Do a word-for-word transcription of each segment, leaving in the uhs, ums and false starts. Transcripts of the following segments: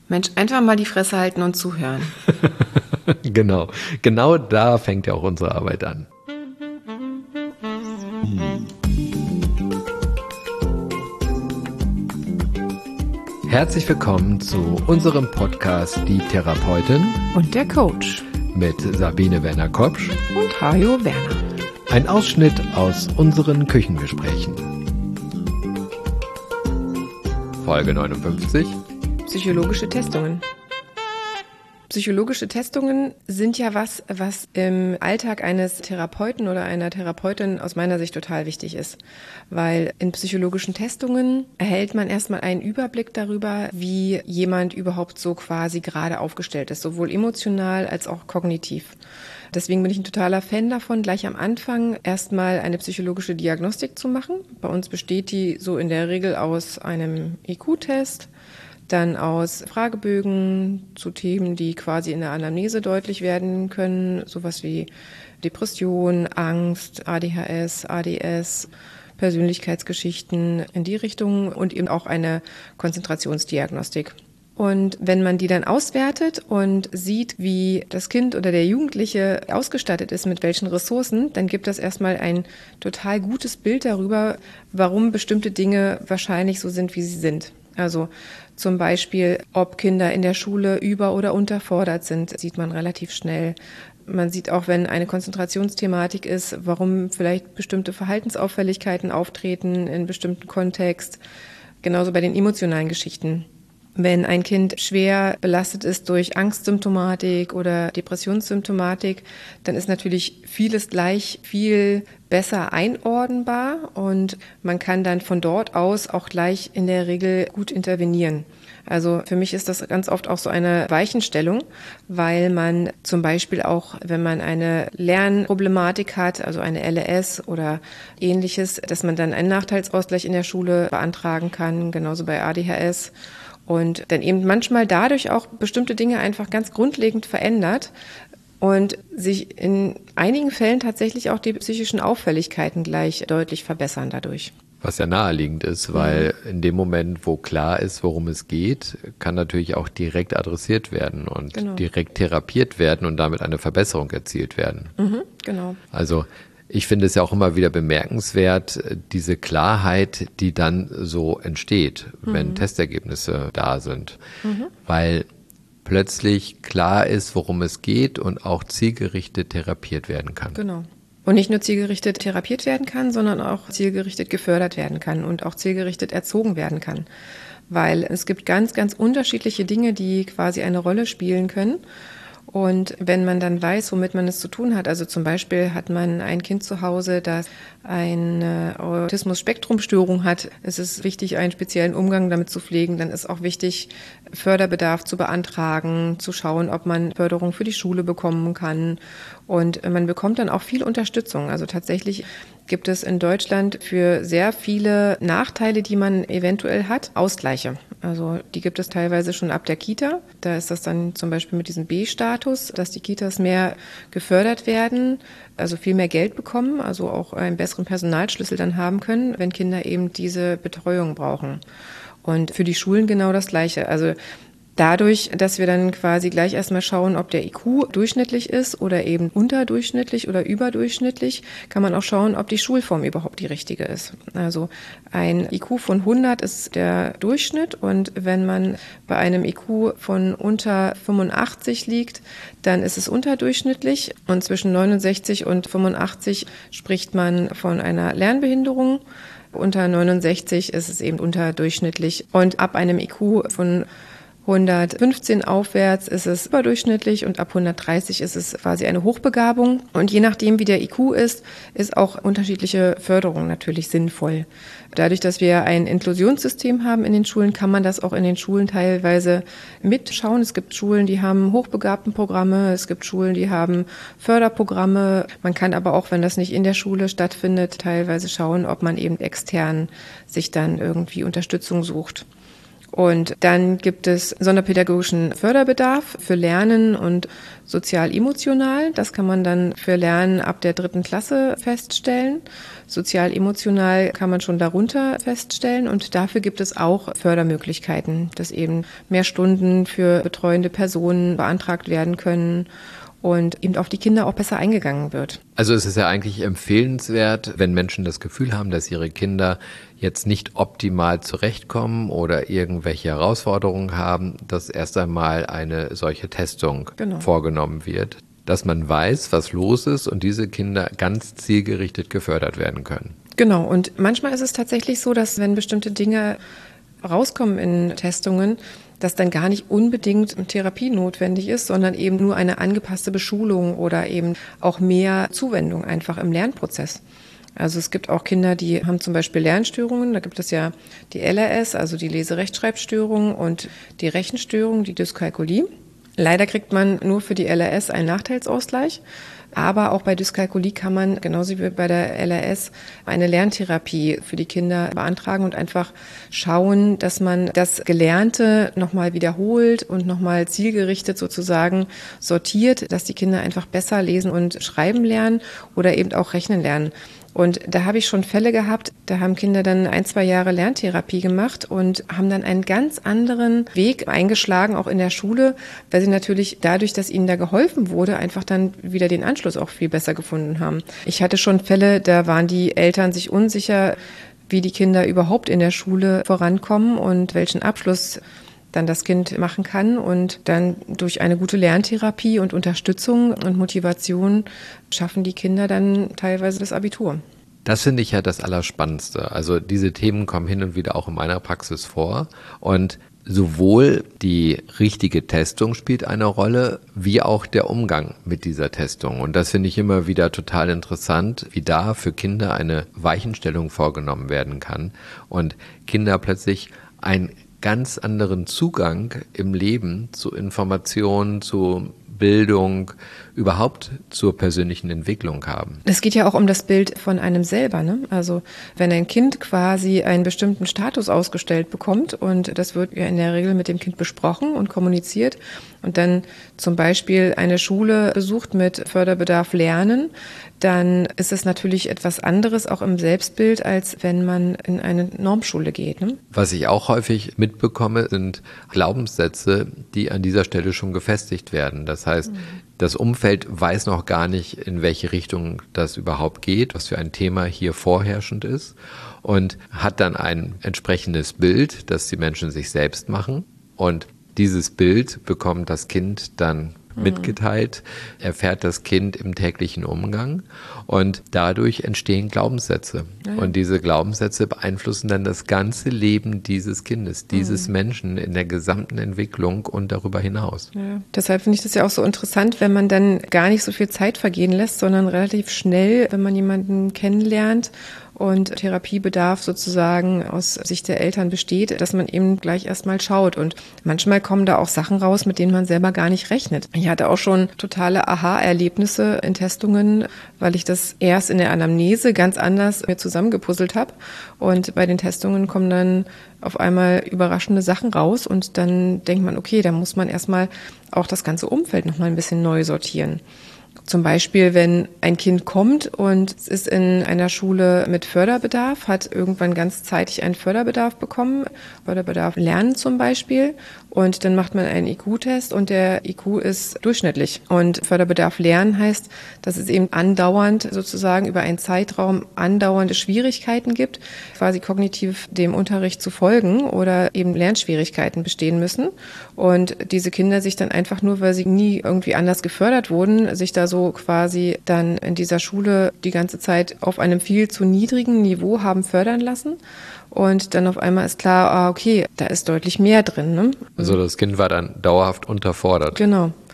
Mensch, einfach mal die Fresse halten und zuhören. Genau, genau da fängt ja auch unsere Arbeit an. Herzlich willkommen zu unserem Podcast Die Therapeutin Und der Coach. mit Sabine Werner-Kopsch Und Hajo Werner. Ein Ausschnitt aus unseren Küchengesprächen. Folge neunundfünfzig. Psychologische Testungen. Psychologische Testungen sind ja was, was im Alltag eines Therapeuten oder einer Therapeutin aus meiner Sicht total wichtig ist. Weil in psychologischen Testungen erhält man erstmal einen Überblick darüber, wie jemand überhaupt so quasi gerade aufgestellt ist, sowohl emotional als auch kognitiv. Deswegen bin ich ein totaler Fan davon, gleich am Anfang erstmal eine psychologische Diagnostik zu machen. Bei uns besteht die so in der Regel aus einem I Q-Test, dann aus Fragebögen zu Themen, die quasi in der Anamnese deutlich werden können, sowas wie Depression, Angst, A D H S, A D S, Persönlichkeitsgeschichten in die Richtung und eben auch eine Konzentrationsdiagnostik. Und wenn man die dann auswertet und sieht, wie das Kind oder der Jugendliche ausgestattet ist, mit welchen Ressourcen, dann gibt das erstmal ein total gutes Bild darüber, warum bestimmte Dinge wahrscheinlich so sind, wie sie sind. Also zum Beispiel, ob Kinder in der Schule über- oder unterfordert sind, sieht man relativ schnell. Man sieht auch, wenn eine Konzentrationsthematik ist, warum vielleicht bestimmte Verhaltensauffälligkeiten auftreten in bestimmten Kontext. Genauso bei den emotionalen Geschichten. Wenn ein Kind schwer belastet ist durch Angstsymptomatik oder Depressionssymptomatik, dann ist natürlich vieles gleich viel besser einordnbar und man kann dann von dort aus auch gleich in der Regel gut intervenieren. Also für mich ist das ganz oft auch so eine Weichenstellung, weil man zum Beispiel auch, wenn man eine Lernproblematik hat, also eine L S oder ähnliches, dass man dann einen Nachteilsausgleich in der Schule beantragen kann, genauso bei A D H S. Und dann eben manchmal dadurch auch bestimmte Dinge einfach ganz grundlegend verändert und sich in einigen Fällen tatsächlich auch die psychischen Auffälligkeiten gleich deutlich verbessern dadurch. Was ja naheliegend ist, weil in dem Moment, wo klar ist, worum es geht, kann natürlich auch direkt adressiert werden und Genau. direkt therapiert werden und damit eine Verbesserung erzielt werden. Mhm, genau. Also ich finde es ja auch immer wieder bemerkenswert, diese Klarheit, die dann so entsteht, wenn Mhm. Testergebnisse da sind, Mhm. weil plötzlich klar ist, worum es geht und auch zielgerichtet therapiert werden kann. Genau. Und nicht nur zielgerichtet therapiert werden kann, sondern auch zielgerichtet gefördert werden kann und auch zielgerichtet erzogen werden kann. Weil es gibt ganz, ganz unterschiedliche Dinge, die quasi eine Rolle spielen können. Und wenn man dann weiß, womit man es zu tun hat, also zum Beispiel hat man ein Kind zu Hause, das eine Autismus-Spektrum-Störung hat, es ist wichtig, einen speziellen Umgang damit zu pflegen. Dann ist auch wichtig, Förderbedarf zu beantragen, zu schauen, ob man Förderung für die Schule bekommen kann. Und man bekommt dann auch viel Unterstützung. Also tatsächlich gibt es in Deutschland für sehr viele Nachteile, die man eventuell hat, Ausgleiche. Also die gibt es teilweise schon ab der Kita. Da ist das dann zum Beispiel mit diesem B-Status, dass die Kitas mehr gefördert werden, also viel mehr Geld bekommen, also auch einen besseren Personalschlüssel dann haben können, wenn Kinder eben diese Betreuung brauchen. Und für die Schulen genau das Gleiche. Also dadurch, dass wir dann quasi gleich erstmal schauen, ob der I Q durchschnittlich ist oder eben unterdurchschnittlich oder überdurchschnittlich, kann man auch schauen, ob die Schulform überhaupt die richtige ist. Also ein I Q von hundert ist der Durchschnitt und wenn man bei einem I Q von unter fünfundachtzig liegt, dann ist es unterdurchschnittlich und zwischen neunundsechzig und fünfundachtzig spricht man von einer Lernbehinderung. Unter neunundsechzig ist es eben unterdurchschnittlich und ab einem I Q von hundertfünfzehn aufwärts ist es überdurchschnittlich und ab hundertdreißig ist es quasi eine Hochbegabung. Und je nachdem, wie der I Q ist, ist auch unterschiedliche Förderung natürlich sinnvoll. Dadurch, dass wir ein Inklusionssystem haben in den Schulen, kann man das auch in den Schulen teilweise mitschauen. Es gibt Schulen, die haben Hochbegabtenprogramme, es gibt Schulen, die haben Förderprogramme. Man kann aber auch, wenn das nicht in der Schule stattfindet, teilweise schauen, ob man eben extern sich dann irgendwie Unterstützung sucht. Und dann gibt es sonderpädagogischen Förderbedarf für Lernen und sozial-emotional. Das kann man dann für Lernen ab der dritten Klasse feststellen. Sozial-emotional kann man schon darunter feststellen. Und dafür gibt es auch Fördermöglichkeiten, dass eben mehr Stunden für betreuende Personen beantragt werden können und eben auf die Kinder auch besser eingegangen wird. Also es ist ja eigentlich empfehlenswert, wenn Menschen das Gefühl haben, dass ihre Kinder jetzt nicht optimal zurechtkommen oder irgendwelche Herausforderungen haben, dass erst einmal eine solche Testung genau. vorgenommen wird, dass man weiß, was los ist und diese Kinder ganz zielgerichtet gefördert werden können. Genau, und manchmal ist es tatsächlich so, dass wenn bestimmte Dinge rauskommen in Testungen, dass dann gar nicht unbedingt Therapie notwendig ist, sondern eben nur eine angepasste Beschulung oder eben auch mehr Zuwendung einfach im Lernprozess. Also es gibt auch Kinder, die haben zum Beispiel Lernstörungen. Da gibt es ja die L R S, also die Lese-Rechtschreibstörung und die Rechenstörung, die Dyskalkulie. Leider kriegt man nur für die L R S einen Nachteilsausgleich. Aber auch bei Dyskalkulie kann man, genauso wie bei der L R S, eine Lerntherapie für die Kinder beantragen und einfach schauen, dass man das Gelernte nochmal wiederholt und nochmal zielgerichtet sozusagen sortiert, dass die Kinder einfach besser lesen und schreiben lernen oder eben auch rechnen lernen. Und da habe ich schon Fälle gehabt, da haben Kinder dann ein, zwei Jahre Lerntherapie gemacht und haben dann einen ganz anderen Weg eingeschlagen, auch in der Schule, weil sie natürlich dadurch, dass ihnen da geholfen wurde, einfach dann wieder den Anschluss auch viel besser gefunden haben. Ich hatte schon Fälle, da waren die Eltern sich unsicher, wie die Kinder überhaupt in der Schule vorankommen und welchen Abschluss dann das Kind machen kann, und dann durch eine gute Lerntherapie und Unterstützung und Motivation schaffen die Kinder dann teilweise das Abitur. Das finde ich ja das Allerspannendste. Also diese Themen kommen hin und wieder auch in meiner Praxis vor, und sowohl die richtige Testung spielt eine Rolle, wie auch der Umgang mit dieser Testung. Und das finde ich immer wieder total interessant, wie da für Kinder eine Weichenstellung vorgenommen werden kann und Kinder plötzlich ein ganz anderen Zugang im Leben zu Informationen, zu Bildung, überhaupt zur persönlichen Entwicklung haben. Es geht ja auch um das Bild von einem selber, ne? Also wenn ein Kind quasi einen bestimmten Status ausgestellt bekommt, und das wird ja in der Regel mit dem Kind besprochen und kommuniziert, und dann zum Beispiel eine Schule besucht mit Förderbedarf Lernen, dann ist es natürlich etwas anderes auch im Selbstbild, als wenn man in eine Normschule geht, ne? Was ich auch häufig mitbekomme, sind Glaubenssätze, die an dieser Stelle schon gefestigt werden. Das heißt, mhm. das Umfeld weiß noch gar nicht, in welche Richtung das überhaupt geht, was für ein Thema hier vorherrschend ist, und hat dann ein entsprechendes Bild, das die Menschen sich selbst machen, und dieses Bild bekommt das Kind dann mitgeteilt, erfährt das Kind im täglichen Umgang, und dadurch entstehen Glaubenssätze. Ja. Und diese Glaubenssätze beeinflussen dann das ganze Leben dieses Kindes, dieses mhm. Menschen in der gesamten Entwicklung und darüber hinaus. Ja. Deshalb finde ich das ja auch so interessant, wenn man dann gar nicht so viel Zeit vergehen lässt, sondern relativ schnell, wenn man jemanden kennenlernt und Therapiebedarf sozusagen aus Sicht der Eltern besteht, dass man eben gleich erstmal schaut. Und manchmal kommen da auch Sachen raus, mit denen man selber gar nicht rechnet. Ich hatte auch schon totale Aha-Erlebnisse in Testungen, weil ich das erst in der Anamnese ganz anders mir zusammengepuzzelt habe. Und bei den Testungen kommen dann auf einmal überraschende Sachen raus, und dann denkt man, okay, da muss man erstmal auch das ganze Umfeld nochmal ein bisschen neu sortieren. Zum Beispiel, wenn ein Kind kommt und es ist in einer Schule mit Förderbedarf, hat irgendwann ganz zeitig einen Förderbedarf bekommen, Förderbedarf Lernen zum Beispiel, und dann macht man einen I Q-Test und der I Q ist durchschnittlich. Und Förderbedarf Lernen heißt, dass es eben andauernd sozusagen über einen Zeitraum andauernde Schwierigkeiten gibt, quasi kognitiv dem Unterricht zu folgen oder eben Lernschwierigkeiten bestehen müssen. Und diese Kinder sich dann einfach nur, weil sie nie irgendwie anders gefördert wurden, sich da so quasi dann in dieser Schule die ganze Zeit auf einem viel zu niedrigen Niveau haben fördern lassen. Und dann auf einmal ist klar, ah, okay, da ist deutlich mehr drin, ne? Also das Kind war dann dauerhaft unterfordert. Genau.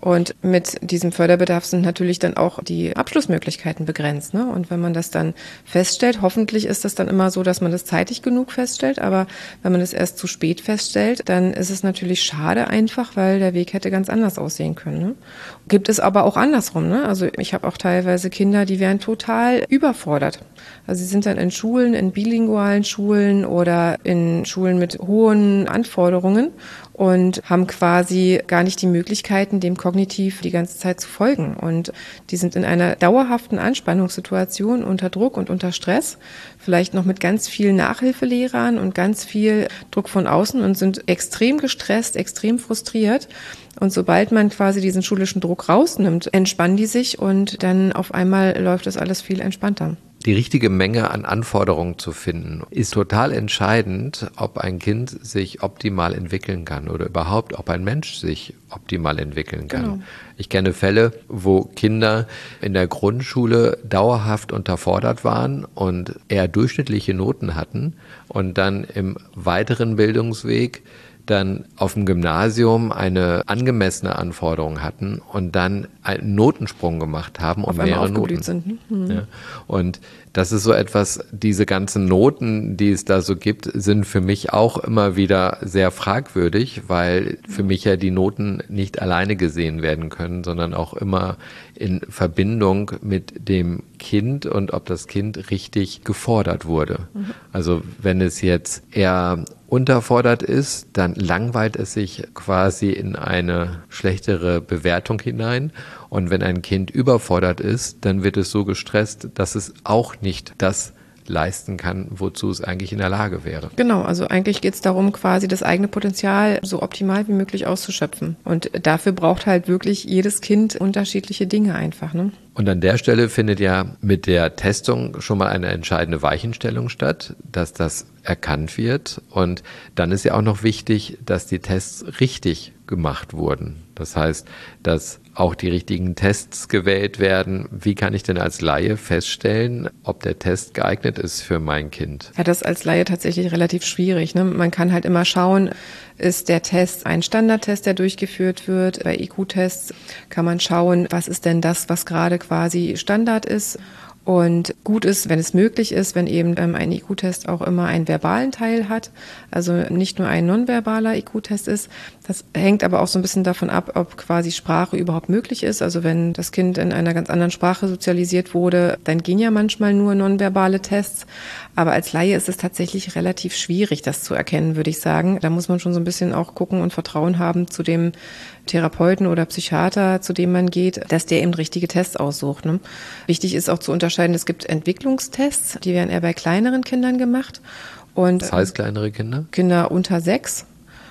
Und mit diesem Förderbedarf sind natürlich dann auch die Abschlussmöglichkeiten begrenzt, ne? Und wenn man das dann feststellt, hoffentlich ist das dann immer so, dass man das zeitig genug feststellt, aber wenn man das erst zu spät feststellt, dann ist es natürlich schade einfach, weil der Weg hätte ganz anders aussehen können, ne? Gibt es aber auch andersrum, ne? Also ich habe auch teilweise Kinder, die wären total überfordert. Also sie sind dann in Schulen, in bilingualen Schulen oder in Schulen mit hohen Anforderungen und haben quasi gar nicht die Möglichkeiten, dem kognitiv die ganze Zeit zu folgen. Und die sind in einer dauerhaften Anspannungssituation unter Druck und unter Stress, vielleicht noch mit ganz vielen Nachhilfelehrern und ganz viel Druck von außen und sind extrem gestresst, extrem frustriert. Und sobald man quasi diesen schulischen Druck rausnimmt, entspannen die sich und dann auf einmal läuft das alles viel entspannter. Die richtige Menge an Anforderungen zu finden, ist total entscheidend, ob ein Kind sich optimal entwickeln kann oder überhaupt, ob ein Mensch sich optimal entwickeln kann. Genau. Ich kenne Fälle, wo Kinder in der Grundschule dauerhaft unterfordert waren und eher durchschnittliche Noten hatten und dann im weiteren Bildungsweg dann auf dem Gymnasium eine angemessene Anforderung hatten und dann einen Notensprung gemacht haben um mehrere Noten. Sind. Hm. Ja. Und das ist so etwas, diese ganzen Noten, die es da so gibt, sind für mich auch immer wieder sehr fragwürdig, weil für mich ja die Noten nicht alleine gesehen werden können, sondern auch immer in Verbindung mit dem Kind und ob das Kind richtig gefordert wurde. Mhm. Also wenn es jetzt eher unterfordert ist, dann langweilt es sich quasi in eine schlechtere Bewertung hinein. Und wenn ein Kind überfordert ist, dann wird es so gestresst, dass es auch nicht das leisten kann, wozu es eigentlich in der Lage wäre. Genau, also eigentlich geht es darum, quasi das eigene Potenzial so optimal wie möglich auszuschöpfen. Und dafür braucht halt wirklich jedes Kind unterschiedliche Dinge einfach, ne? Und an der Stelle findet ja mit der Testung schon mal eine entscheidende Weichenstellung statt, dass das erkannt wird. Und dann ist ja auch noch wichtig, dass die Tests richtig gemacht wurden. Das heißt, dass auch die richtigen Tests gewählt werden. Wie kann ich denn als Laie feststellen, ob der Test geeignet ist für mein Kind? Ja, das ist als Laie tatsächlich relativ schwierig, ne? Man kann halt immer schauen, ist der Test ein Standardtest, der durchgeführt wird? Bei I Q-Tests kann man schauen, was ist denn das, was gerade quasi Standard ist. Und gut ist, wenn es möglich ist, wenn eben ein I Q-Test auch immer einen verbalen Teil hat, also nicht nur ein nonverbaler I Q-Test ist. Das hängt aber auch so ein bisschen davon ab, ob quasi Sprache überhaupt möglich ist. Also wenn das Kind in einer ganz anderen Sprache sozialisiert wurde, dann gehen ja manchmal nur nonverbale Tests. Aber als Laie ist es tatsächlich relativ schwierig, das zu erkennen, würde ich sagen. Da muss man schon so ein bisschen auch gucken und Vertrauen haben zu dem Therapeuten oder Psychiater, zu dem man geht, dass der eben richtige Tests aussucht, ne? Wichtig ist auch zu unterscheiden, es gibt Entwicklungstests, die werden eher bei kleineren Kindern gemacht. Und das heißt kleinere Kinder? Kinder unter sechs.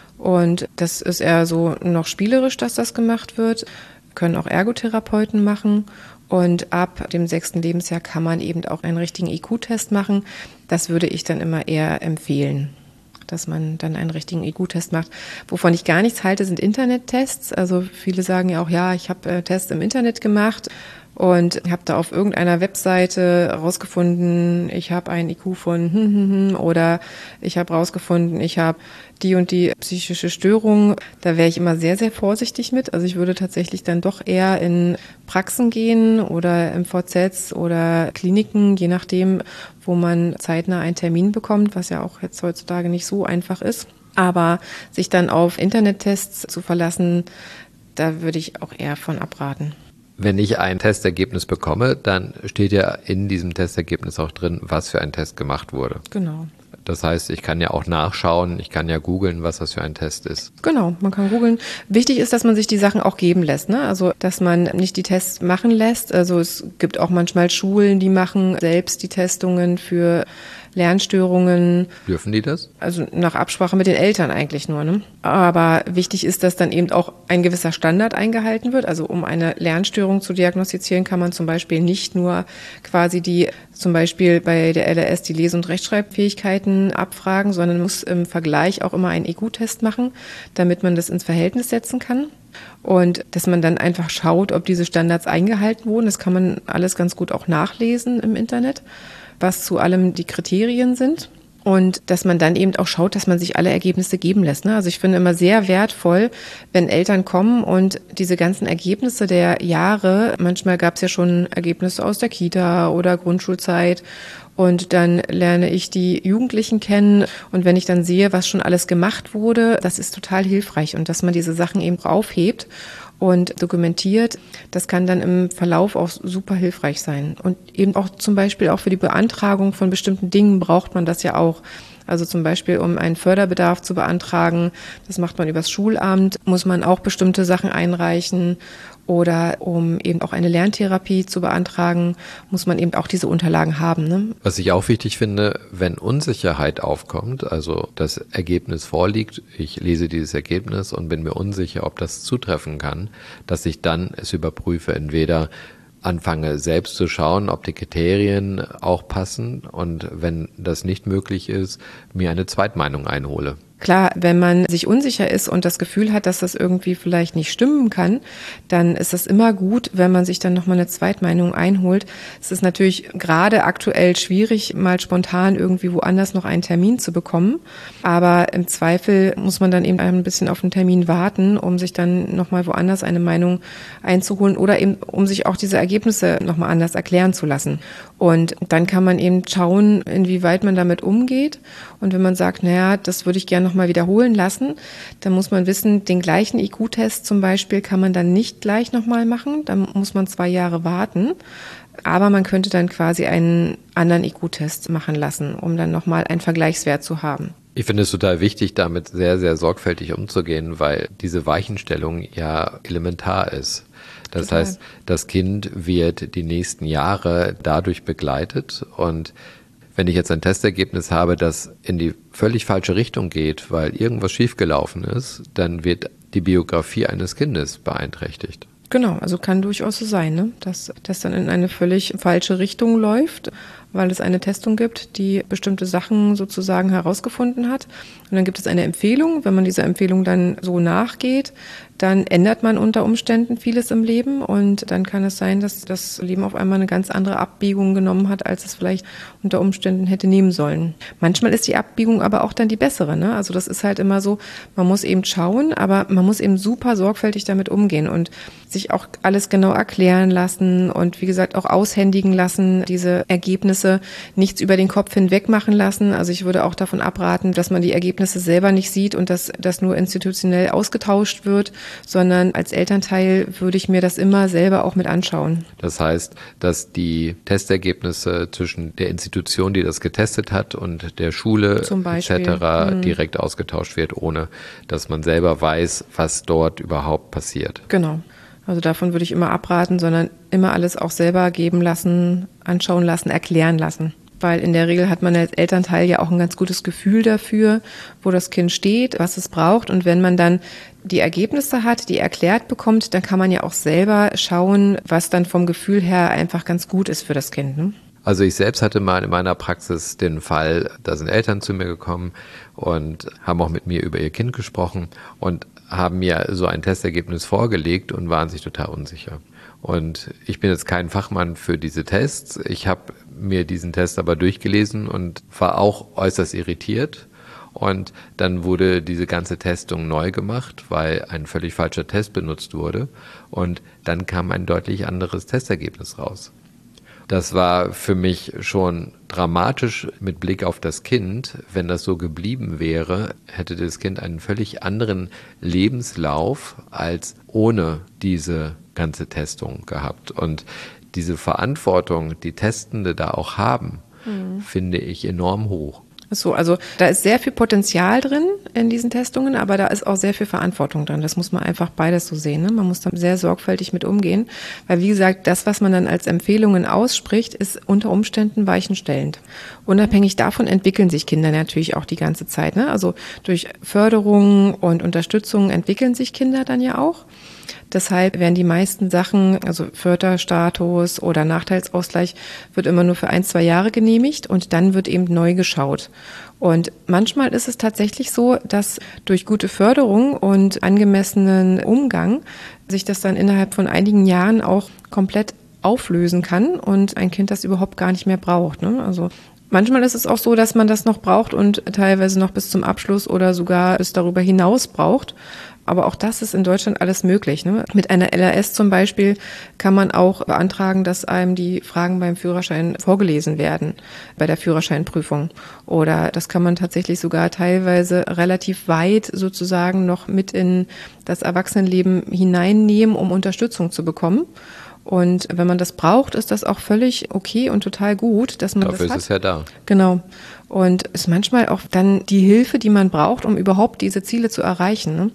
Und das ist eher so noch spielerisch, dass das gemacht wird. Können auch Ergotherapeuten machen. Und ab dem sechsten Lebensjahr kann man eben auch einen richtigen I Q-Test machen. Das würde ich dann immer eher empfehlen, dass man dann einen richtigen I Q-Test macht. Wovon ich gar nichts halte, sind Internettests. Also viele sagen ja auch, ja, ich habe äh, Tests im Internet gemacht und habe da auf irgendeiner Webseite rausgefunden, ich habe einen I Q von hm, hm, hm, oder ich habe rausgefunden, ich habe die und die psychische Störung. Da wäre ich immer sehr, sehr vorsichtig mit. Also ich würde tatsächlich dann doch eher in Praxen gehen oder M V Zs oder Kliniken, je nachdem, wo man zeitnah einen Termin bekommt, was ja auch jetzt heutzutage nicht so einfach ist. Aber sich dann auf Internettests zu verlassen, da würde ich auch eher von abraten. Wenn ich ein Testergebnis bekomme, dann steht ja in diesem Testergebnis auch drin, was für ein Test gemacht wurde. Genau. Das heißt, ich kann ja auch nachschauen, ich kann ja googeln, was das für ein Test ist. Genau, man kann googeln. Wichtig ist, dass man sich die Sachen auch geben lässt, ne? Also, dass man nicht die Tests machen lässt. Also, es gibt auch manchmal Schulen, die machen selbst die Testungen für Lernstörungen. Dürfen die das? Also nach Absprache mit den Eltern eigentlich nur, ne? Aber wichtig ist, dass dann eben auch ein gewisser Standard eingehalten wird. Also um eine Lernstörung zu diagnostizieren, kann man zum Beispiel nicht nur quasi die, zum Beispiel bei der L R S die Lese- und Rechtschreibfähigkeiten abfragen, sondern muss im Vergleich auch immer einen I Q-Test machen, damit man das ins Verhältnis setzen kann. Und dass man dann einfach schaut, ob diese Standards eingehalten wurden. Das kann man alles ganz gut auch nachlesen im Internet, was zu allem die Kriterien sind. Und dass man dann eben auch schaut, dass man sich alle Ergebnisse geben lässt. Ne? Also ich finde immer sehr wertvoll, wenn Eltern kommen und diese ganzen Ergebnisse der Jahre, manchmal gab es ja schon Ergebnisse aus der Kita oder Grundschulzeit, und dann lerne ich die Jugendlichen kennen, und wenn ich dann sehe, was schon alles gemacht wurde, das ist total hilfreich, und dass man diese Sachen eben aufhebt und dokumentiert, das kann dann im Verlauf auch super hilfreich sein. Und eben auch zum Beispiel auch für die Beantragung von bestimmten Dingen braucht man das ja auch. Also zum Beispiel, um einen Förderbedarf zu beantragen, das macht man übers Schulamt, muss man auch bestimmte Sachen einreichen. Oder um eben auch eine Lerntherapie zu beantragen, muss man eben auch diese Unterlagen haben. Ne? Was ich auch wichtig finde, wenn Unsicherheit aufkommt, also das Ergebnis vorliegt, ich lese dieses Ergebnis und bin mir unsicher, ob das zutreffen kann, dass ich dann es überprüfe, entweder anfange selbst zu schauen, ob die Kriterien auch passen, und wenn das nicht möglich ist, mir eine Zweitmeinung einhole. Klar, wenn man sich unsicher ist und das Gefühl hat, dass das irgendwie vielleicht nicht stimmen kann, dann ist das immer gut, wenn man sich dann nochmal eine Zweitmeinung einholt. Es ist natürlich gerade aktuell schwierig, mal spontan irgendwie woanders noch einen Termin zu bekommen. Aber im Zweifel muss man dann eben ein bisschen auf den Termin warten, um sich dann nochmal woanders eine Meinung einzuholen oder eben, um sich auch diese Ergebnisse nochmal anders erklären zu lassen. Und dann kann man eben schauen, inwieweit man damit umgeht. Und wenn man sagt, naja, das würde ich gerne noch mal wiederholen lassen, dann muss man wissen, den gleichen I Q-Test zum Beispiel kann man dann nicht gleich nochmal machen, dann muss man zwei Jahre warten, aber man könnte dann quasi einen anderen I Q-Test machen lassen, um dann nochmal einen Vergleichswert zu haben. Ich finde es total wichtig, damit sehr, sehr sorgfältig umzugehen, weil diese Weichenstellung ja elementar ist. Das Total. heißt, das Kind wird die nächsten Jahre dadurch begleitet, und wenn ich jetzt ein Testergebnis habe, das in die völlig falsche Richtung geht, weil irgendwas schiefgelaufen ist, dann wird die Biografie eines Kindes beeinträchtigt. Genau, also kann durchaus so sein, ne? dass das dann in eine völlig falsche Richtung läuft, weil es eine Testung gibt, die bestimmte Sachen sozusagen herausgefunden hat. Und dann gibt es eine Empfehlung. Wenn man dieser Empfehlung dann so nachgeht, dann ändert man unter Umständen vieles im Leben, und dann kann es sein, dass das Leben auf einmal eine ganz andere Abbiegung genommen hat, als es vielleicht unter Umständen hätte nehmen sollen. Manchmal ist die Abbiegung aber auch dann die bessere, ne? Also das ist halt immer so, man muss eben schauen, aber man muss eben super sorgfältig damit umgehen und sich auch alles genau erklären lassen und wie gesagt auch aushändigen lassen, diese Ergebnisse, nichts über den Kopf hinweg machen lassen. Also ich würde auch davon abraten, dass man die Ergebnisse selber nicht sieht und dass das nur institutionell ausgetauscht wird, sondern als Elternteil würde ich mir das immer selber auch mit anschauen. Das heißt, dass die Testergebnisse zwischen der Institution, die das getestet hat, und der Schule et cetera hm. direkt ausgetauscht wird, ohne dass man selber weiß, was dort überhaupt passiert. Genau. Also davon würde ich immer abraten, sondern immer alles auch selber geben lassen, anschauen lassen, erklären lassen. Weil in der Regel hat man als Elternteil ja auch ein ganz gutes Gefühl dafür, wo das Kind steht, was es braucht. Und wenn man dann die Ergebnisse hat, die erklärt bekommt, dann kann man ja auch selber schauen, was dann vom Gefühl her einfach ganz gut ist für das Kind, ne? Also ich selbst hatte mal in meiner Praxis den Fall, da sind Eltern zu mir gekommen und haben auch mit mir über ihr Kind gesprochen und haben mir so ein Testergebnis vorgelegt und waren sich total unsicher. Und ich bin jetzt kein Fachmann für diese Tests. Ich habe mir diesen Test aber durchgelesen und war auch äußerst irritiert. Und dann wurde diese ganze Testung neu gemacht, weil ein völlig falscher Test benutzt wurde. Und dann kam ein deutlich anderes Testergebnis raus. Das war für mich schon dramatisch mit Blick auf das Kind. Wenn das so geblieben wäre, hätte das Kind einen völlig anderen Lebenslauf als ohne diese ganze Testung gehabt. Und diese Verantwortung, die Testende da auch haben, mhm. finde ich enorm hoch. So, also da ist sehr viel Potenzial drin in diesen Testungen, aber da ist auch sehr viel Verantwortung drin. Das muss man einfach beides so sehen, ne? Man muss da sehr sorgfältig mit umgehen, weil wie gesagt, das, was man dann als Empfehlungen ausspricht, ist unter Umständen weichenstellend. Unabhängig davon entwickeln sich Kinder natürlich auch die ganze Zeit, ne? Also durch Förderung und Unterstützung entwickeln sich Kinder dann ja auch. Deshalb werden die meisten Sachen, also Förderstatus oder Nachteilsausgleich, wird immer nur für ein, zwei Jahre genehmigt und dann wird eben neu geschaut. Und manchmal ist es tatsächlich so, dass durch gute Förderung und angemessenen Umgang sich das dann innerhalb von einigen Jahren auch komplett auflösen kann und ein Kind das überhaupt gar nicht mehr braucht, ne? Also Manchmal ist es auch so, dass man das noch braucht und teilweise noch bis zum Abschluss oder sogar bis darüber hinaus braucht. Aber auch das ist in Deutschland alles möglich. Ne? Mit einer L R S zum Beispiel kann man auch beantragen, dass einem die Fragen beim Führerschein vorgelesen werden, bei der Führerscheinprüfung. Oder das kann man tatsächlich sogar teilweise relativ weit sozusagen noch mit in das Erwachsenenleben hineinnehmen, um Unterstützung zu bekommen. Und wenn man das braucht, ist das auch völlig okay und total gut, dass man Dafür das hat. ist es ja da. Genau. Und ist manchmal auch dann die Hilfe, die man braucht, um überhaupt diese Ziele zu erreichen. Ne?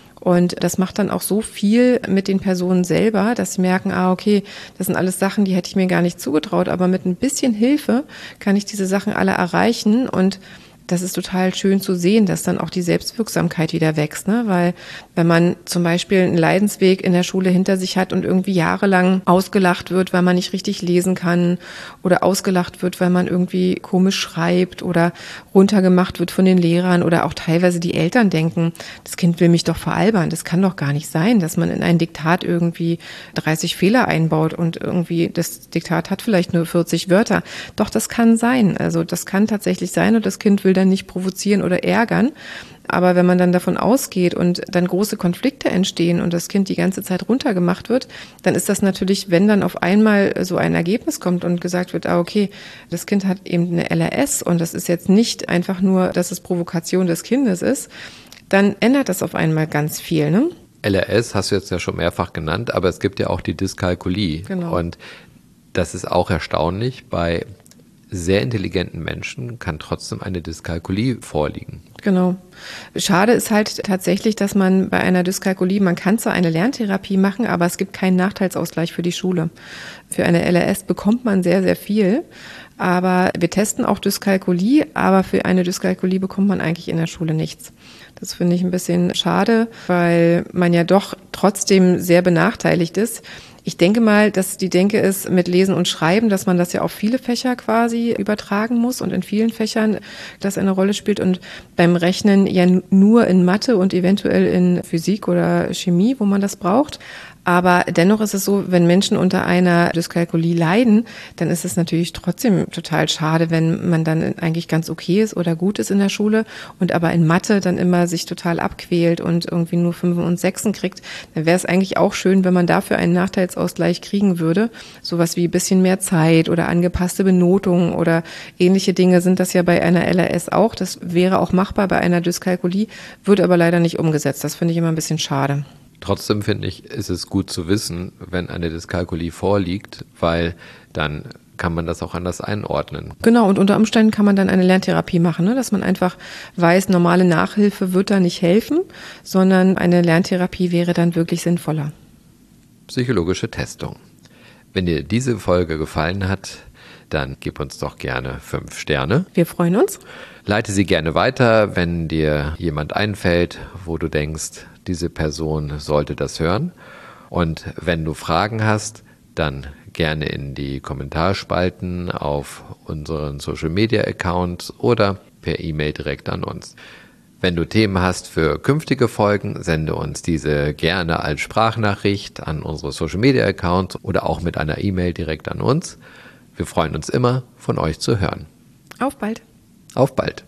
Und das macht dann auch so viel mit den Personen selber, dass sie merken, ah, okay, das sind alles Sachen, die hätte ich mir gar nicht zugetraut, aber mit ein bisschen Hilfe kann ich diese Sachen alle erreichen. Und das ist total schön zu sehen, dass dann auch die Selbstwirksamkeit wieder wächst, ne? Weil wenn man zum Beispiel einen Leidensweg in der Schule hinter sich hat und irgendwie jahrelang ausgelacht wird, weil man nicht richtig lesen kann oder ausgelacht wird, weil man irgendwie komisch schreibt oder runtergemacht wird von den Lehrern oder auch teilweise die Eltern denken, das Kind will mich doch veralbern, das kann doch gar nicht sein, dass man in ein Diktat irgendwie dreißig Fehler einbaut und irgendwie das Diktat hat vielleicht nur vierzig Wörter. Doch, das kann sein, also das kann tatsächlich sein und das Kind will dann nicht provozieren oder ärgern. Aber wenn man dann davon ausgeht und dann große Konflikte entstehen und das Kind die ganze Zeit runtergemacht wird, dann ist das natürlich, wenn dann auf einmal so ein Ergebnis kommt und gesagt wird, ah, okay, das Kind hat eben eine L R S und das ist jetzt nicht einfach nur, dass es Provokation des Kindes ist, dann ändert das auf einmal ganz viel, ne? L R S hast du jetzt ja schon mehrfach genannt, aber es gibt ja auch die Dyskalkulie. Genau. Und das ist auch erstaunlich, bei sehr intelligenten Menschen kann trotzdem eine Dyskalkulie vorliegen. Genau. Schade ist halt tatsächlich, dass man bei einer Dyskalkulie, man kann zwar eine Lerntherapie machen, aber es gibt keinen Nachteilsausgleich für die Schule. Für eine L R S bekommt man sehr, sehr viel, aber wir testen auch Dyskalkulie, aber für eine Dyskalkulie bekommt man eigentlich in der Schule nichts. Das finde ich ein bisschen schade, weil man ja doch trotzdem sehr benachteiligt ist. Ich denke mal, dass die Denke ist mit Lesen und Schreiben, dass man das ja auf viele Fächer quasi übertragen muss und in vielen Fächern das eine Rolle spielt und beim Rechnen ja nur in Mathe und eventuell in Physik oder Chemie, wo man das braucht. Aber dennoch ist es so, wenn Menschen unter einer Dyskalkulie leiden, dann ist es natürlich trotzdem total schade, wenn man dann eigentlich ganz okay ist oder gut ist in der Schule und aber in Mathe dann immer sich total abquält und irgendwie nur Fünfen und Sechsen kriegt. Dann wäre es eigentlich auch schön, wenn man dafür einen Nachteilsausgleich kriegen würde. Sowas wie ein bisschen mehr Zeit oder angepasste Benotungen oder ähnliche Dinge sind das ja bei einer L R S auch. Das wäre auch machbar bei einer Dyskalkulie, wird aber leider nicht umgesetzt. Das finde ich immer ein bisschen schade. Trotzdem finde ich, ist es gut zu wissen, wenn eine Dyskalkulie vorliegt, weil dann kann man das auch anders einordnen. Genau, und unter Umständen kann man dann eine Lerntherapie machen, ne? Dass man einfach weiß, normale Nachhilfe wird da nicht helfen, sondern eine Lerntherapie wäre dann wirklich sinnvoller. Psychologische Testung. Wenn dir diese Folge gefallen hat, dann gib uns doch gerne fünf Sterne. Wir freuen uns. Leite sie gerne weiter, wenn dir jemand einfällt, wo du denkst, diese Person sollte das hören. Und wenn du Fragen hast, dann gerne in die Kommentarspalten auf unseren Social-Media-Accounts oder per E-Mail direkt an uns. Wenn du Themen hast für künftige Folgen, sende uns diese gerne als Sprachnachricht an unsere Social-Media-Accounts oder auch mit einer E-Mail direkt an uns. Wir freuen uns immer, von euch zu hören. Auf bald. Auf bald.